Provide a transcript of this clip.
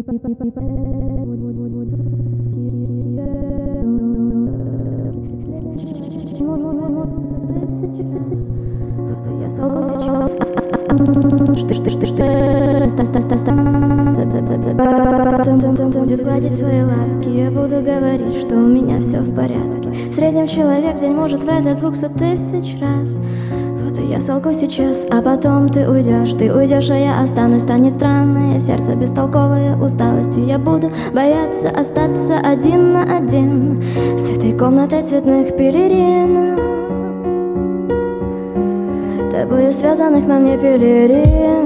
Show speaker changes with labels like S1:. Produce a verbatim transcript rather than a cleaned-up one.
S1: Будет гладить свои лапки, я буду говорить, что у меня все в порядке. В среднем человек в день может врать до двухсот тысяч раз. Вот и я солгу сейчас, а потом ты уйдешь. Ты уйдешь, а я останусь. Станет странное сердце, бестолковое усталостью. Я буду бояться остаться один на один с этой комнатой цветных пелерин, тобою связанных на мне пелерин.